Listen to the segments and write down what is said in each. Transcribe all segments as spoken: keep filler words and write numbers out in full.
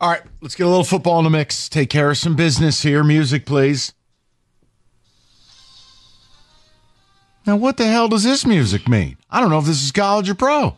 All right, let's get a little football in the mix. Take care of some business here. Music, please. Now, what the hell does this music mean? I don't know if this is college or pro.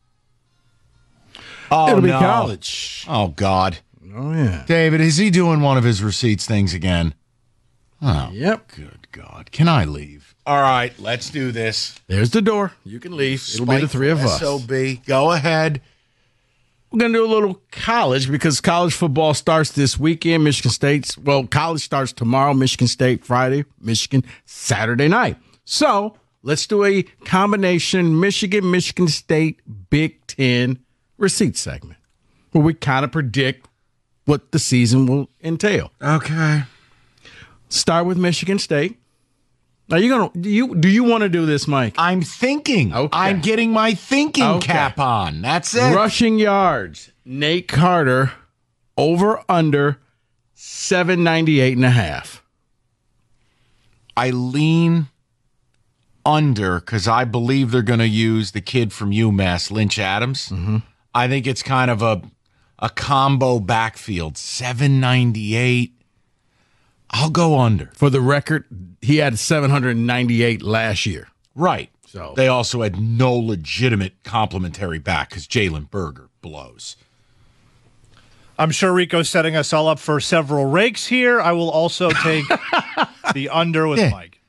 Oh, It'll be no. college. Oh, God. Oh, yeah. David, is he doing one of his receipts things again? Oh, Yep. good God. Can I leave? All right, let's do this. There's the door. You can leave. It'll be the three of us. S O B. Go ahead. We're going to do a little college because college football starts this weekend. Michigan State's, well, college starts tomorrow. Michigan State Friday. Michigan Saturday night. So let's do a combination Michigan, Michigan State, Big Ten receipt segment where we kind of predict what the season will entail. Okay. Start with Michigan State. Are you gonna do you do you want to do this, Mike? I'm thinking. Okay. I'm getting my thinking Okay. cap on. That's it. Rushing yards. Nate Carter over under seven ninety-eight and a half. I lean under because I believe they're going to use the kid from UMass, Lynch Adams. Mm-hmm. I think it's kind of a a combo backfield. seven ninety-eight. I'll go under. For the record, he had seven hundred ninety-eight last year. Right. So they also had no legitimate complimentary back because Jalen Berger blows. I'm sure Rico's setting us all up for several rakes here. I will also take the under with Yeah. Mike.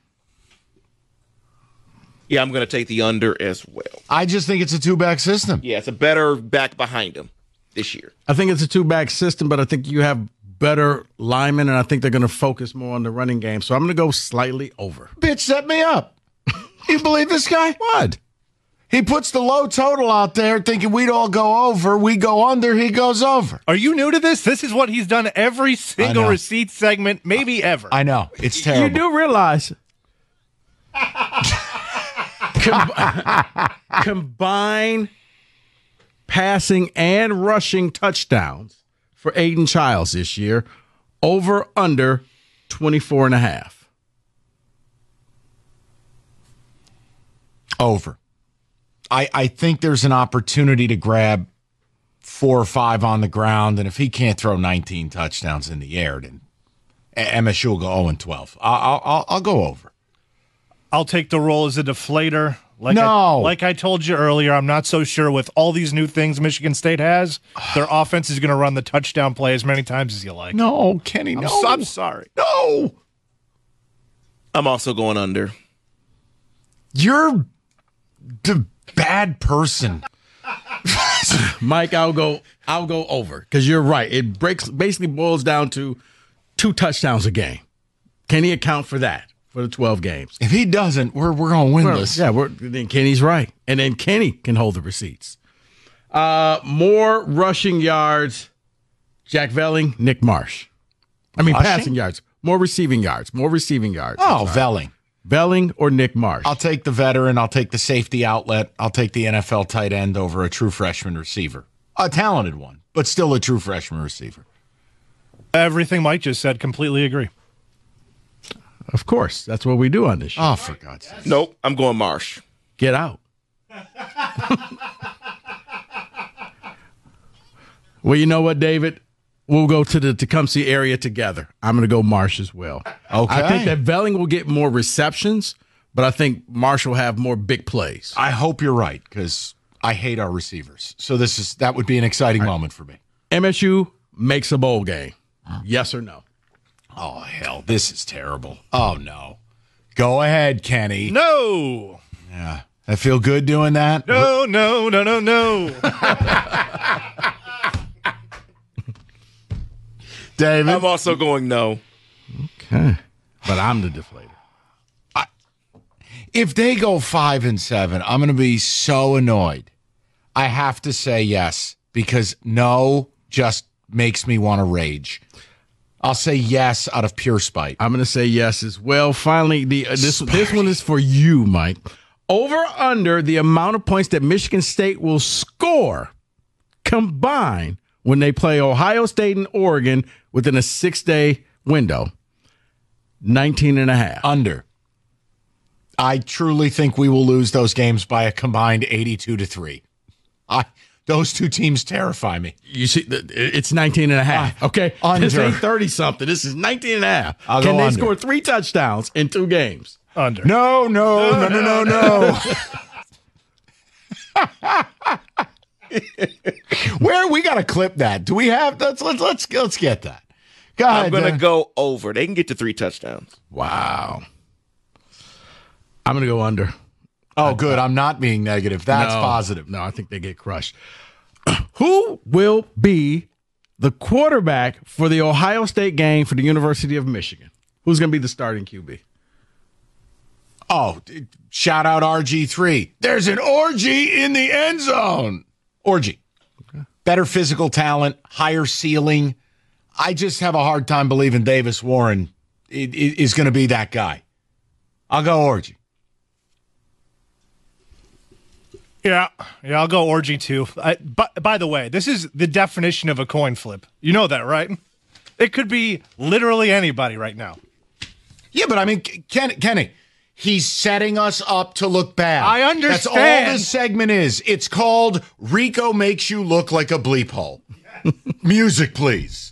Yeah, I'm going to take the under as well. I just think it's a two-back system. Yeah, it's a better back behind him this year. I think it's a two-back system, but I think you have better linemen, and I think they're going to focus more on the running game. So I'm going to go slightly over. Bitch, set me up. You believe this guy? What? He puts the low total out there thinking we'd all go over. We go under, he goes over. Are you new to this? This is what he's done every single know. receipt segment, maybe ever. I know. It's terrible. You do realize Com- combine passing and rushing touchdowns for Aiden Childs this year over under twenty-four and a half. Over. I, I think there's an opportunity to grab four or five on the ground, and if he can't throw nineteen touchdowns in the air, then M S U will go oh and twelve. I'll, I'll, I'll go over. I'll take the role as a deflator. Like No. I, like I told you earlier, I'm not so sure with all these new things Michigan State has, their offense is going to run the touchdown play as many times as you like. No, Kenny, I'm, no. so- I'm sorry. No. I'm also going under. You're the bad person. Mike, I'll go I'll go over because you're right. It breaks basically boils down to two touchdowns a game. Can he account for that for the twelve games? If he doesn't, we're we're gonna win Well, this. yeah, we're, then Kenny's right, and then Kenny can hold the receipts. Uh, more rushing yards. Jack Velling, Nick Marsh. I mean, Rushing? passing yards. More receiving yards. More receiving yards. Oh, Velling. Velling or Nick Marsh. I'll take the veteran. I'll take the safety outlet. I'll take the N F L tight end over a true freshman receiver. A talented one, but still a true freshman receiver. Everything Mike just said, completely agree. Of course, that's what we do on this show. Oh, for God's sake. Nope, I'm going Marsh. Get out. Well, you know what, David? We'll go to the Tecumseh area together. I'm going to go Marsh as well. Okay. I think that Velling will get more receptions, but I think Marsh will have more big plays. I hope you're right because I hate our receivers. So this is that would be an exciting moment for me. M S U makes a bowl game. Yes or no? Oh, hell. This is terrible. Oh, no. Go ahead, Kenny. No. Yeah. I feel good doing that. No, no, no, no, no. David. I'm also going no. Okay. But I'm the deflator. If they go five and seven, I'm going to be so annoyed. I have to say yes because no just makes me want to rage. I'll say yes out of pure spite. I'm going to say yes as well. Finally, the uh, this this one is for you, Mike. Over under the amount of points that Michigan State will score combined when they play Ohio State and Oregon within a six-day window. nineteen and a half. Under. I truly think we will lose those games by a combined eighty-two to three. I those two teams terrify me. You see, th- it's nineteen and a half. Okay. Under. This ain't thirty something. This is nineteen and a half. I'll Can go they under. score three touchdowns in two games? Under. No, no, no, no, no, no. Where we got to clip that? Do we have? Let's let's let's let's get that. Go ahead. I'm going to uh, go over. They can get to three touchdowns. Wow. I'm going to go under. Oh, good. I'm not being negative. That's No, positive. No, I think they get crushed. Who will be the quarterback for the Ohio State game for the University of Michigan? Who's going to be the starting Q B? Oh, d- shout out R G three. There's an orgy in the end zone. Orgy. Okay. Better physical talent, higher ceiling. I just have a hard time believing Davis Warren i- i- is going to be that guy. I'll go Orgy. Yeah, yeah, I'll go Orgy too. I, by, by the way, this is the definition of a coin flip. You know that, right? It could be literally anybody right now. Yeah, but I mean, Ken, Kenny, he's setting us up to look bad. I That's all understand. this segment is. It's called Rico Makes You Look Like a Bleep Hole. Music, please.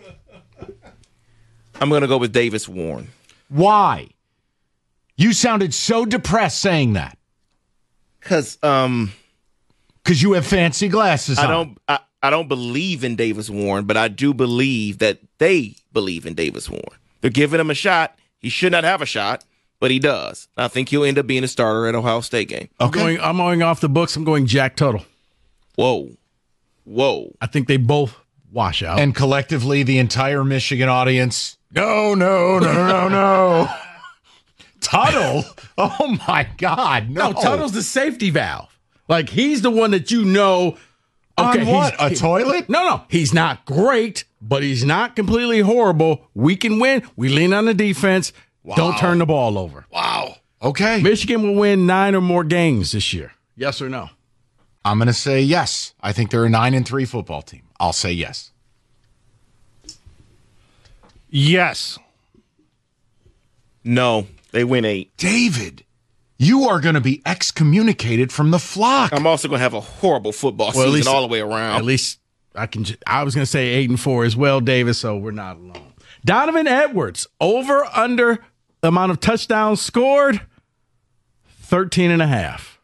I'm going to go with Davis Warren. Why? You sounded so depressed saying that. Because um, Because you have fancy glasses I on. don't I, I don't believe in Davis Warren, but I do believe that they believe in Davis Warren. They're giving him a shot. He should not have a shot, but he does. I think he'll end up being a starter at Ohio State game. I'm Okay. going, I'm going off the books. I'm going Jack Tuttle. Whoa. Whoa. I think they both wash out. And collectively, the entire Michigan audience, no, no, no, no, no, no. Tuttle? Oh, my God. No. no, Tuttle's the safety valve. Like, he's the one that you know. On Okay, what? he's- A toilet? No, no. He's not great, but he's not completely horrible. We can win. We lean on the defense. Don't turn the ball over. Wow. Okay. Michigan will win nine or more games this year. Yes or no? I'm going to say yes. I think they're a nine and three football team. I'll say yes. Yes. No, they win eight. David, you are going to be excommunicated from the flock. I'm also going to have a horrible football Well, at season least- all the way around. At least I can. ju- I was going to say eight and four as well, Davis. So we're not alone. Donovan Edwards over under the amount of touchdowns scored, thirteen and a half.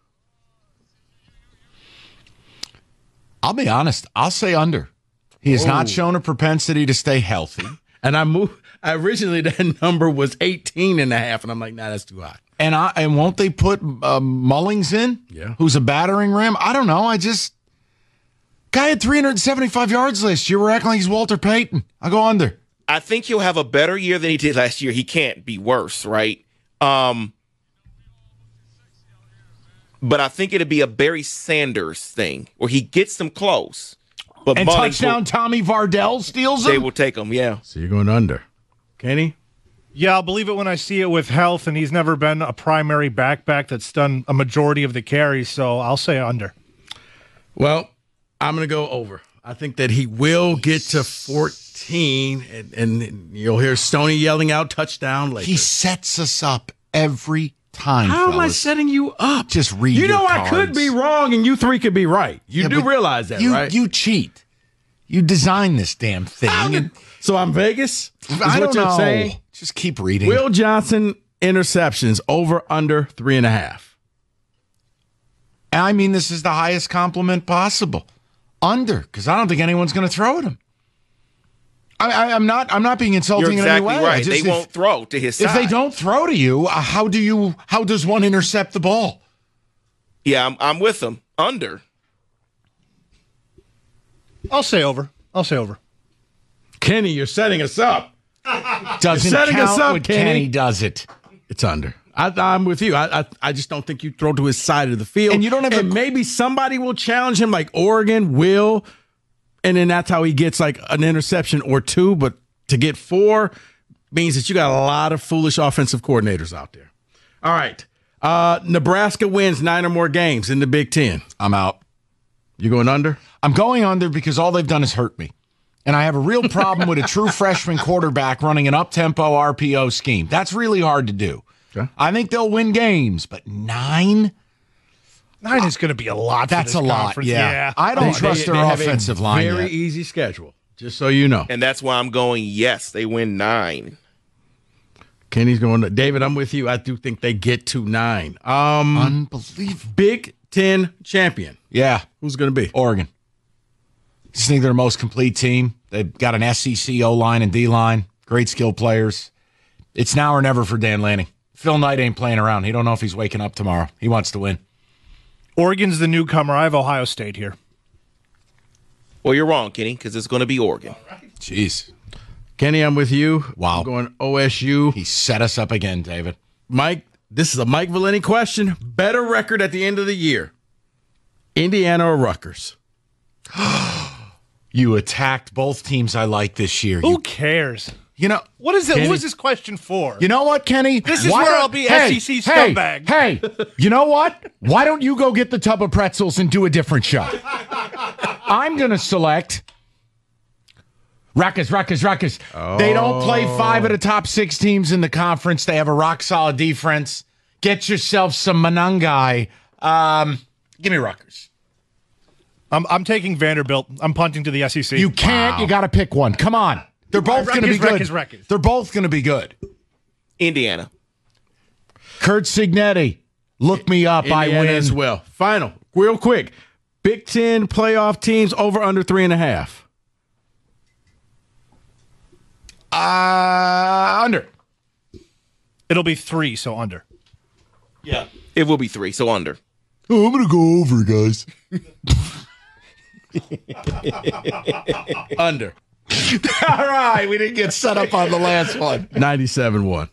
I'll be honest. I'll say under. He has not shown a propensity to stay healthy. And I moved. I originally that number was eighteen and a half, and I'm like, nah, that's too high. And I and won't they put uh, Mullings in? Yeah. Who's a battering ram? I don't know. I just guy had three hundred seventy-five yards last year. We're acting like he's Walter Payton. I'll go under. I think he'll have a better year than he did last year. He can't be worse, right? Um, but I think it'll be a Barry Sanders thing where he gets them close. But And Mullings touchdown will- Tommy Vardell steals they him. will take him, yeah. So you're going under, Kenny? Yeah, I'll believe it when I see it with health, and he's never been a primary backback that's done a majority of the carries, so I'll say under. Well, I'm going to go over. I think that he will get to fourteen, and, and you'll hear Stoney yelling out touchdown later. He sets us up every time. How am I fellas. setting you up? Just read You know your I could cards. be wrong, and you three could be right. You Yeah, do but realize that, you, right? You cheat. You design this damn thing. How and- did- so I'm Vegas? Is I what don't you're know. saying? Just keep reading. Will Johnson interceptions over under three and a half. I mean, this is the highest compliment possible. Under, because I don't think anyone's going to throw at him. I, I, I'm not. I'm not being insulting You're in any exactly way. I right. just- They if- won't throw to his side. If they don't throw to you, uh, how do you? How does one intercept the ball? Yeah, I'm, I'm with them. Under. I'll say over. I'll say over. Kenny, you're setting us up. Doesn't setting count us up, when Kenny. Kenny does it. It's under. I, I'm with you. I, I I just don't think you throw to his side of the field. And you don't have And a- maybe somebody will challenge him, like Oregon will, and then that's how he gets like an interception or two. But to get four means that you got a lot of foolish offensive coordinators out there. All right. Uh, Nebraska wins nine or more games in the Big Ten. I'm out. You going under? I'm going under because all they've done is hurt me. And I have a real problem with a true freshman quarterback running an up-tempo R P O scheme. That's really hard to do. Okay. I think they'll win games, but nine? Nine is going to be a lot. For That's this a lot. conference. Yeah. I don't They- trust they- their they have a offensive line Very yet. easy schedule, just so you know. And that's why I'm going, yes, they win nine. Kenny's going to David. I'm with you. I do think they get to nine. Um, Unbelievable. Big Ten champion. Yeah. Who's going to be? Oregon. Just think they're the most complete team. They've got an S E C O-line and D-line. Great skill players. It's now or never for Dan Lanning. Phil Knight ain't playing around. He don't know if he's waking up tomorrow. He wants to win. Oregon's the newcomer. I have Ohio State here. Well, you're wrong, Kenny, because it's going to be Oregon. Jeez. Kenny, I'm with you. Wow. I'm going O S U. He set us up again, David. Mike, this is a Mike Valenti question. Better record at the end of the year, Indiana or Rutgers? You attacked both teams I like this year. Who You, cares? you know, What is it? Kenny- Who is this question for? you know what, Kenny? This is Why where don't- I'll be hey, S E C hey, scumbag. Hey, you know what? Why don't you go get the tub of pretzels and do a different show? I'm going to select Rutgers, Rutgers, Rutgers. They don't play five of the top six teams in the conference. They have a rock-solid defense. Get yourself some Monangai. Um, give me Rutgers. I'm, I'm taking Vanderbilt. I'm punting to the S E C. You can't. You got to pick one. Come on. They're both going to be Rutgers, good. Rutgers, Rutgers. They're both going to be good. Indiana. Kurt Signetti, look me up. I Indiana win as well. Final, real quick. Big Ten playoff teams over under three and a half. Uh, under. It'll be three, so under. Yeah. It will be three, so under. Oh, I'm going to go over, guys. Under. All right. We didn't get set up on the last one. ninety-seven one.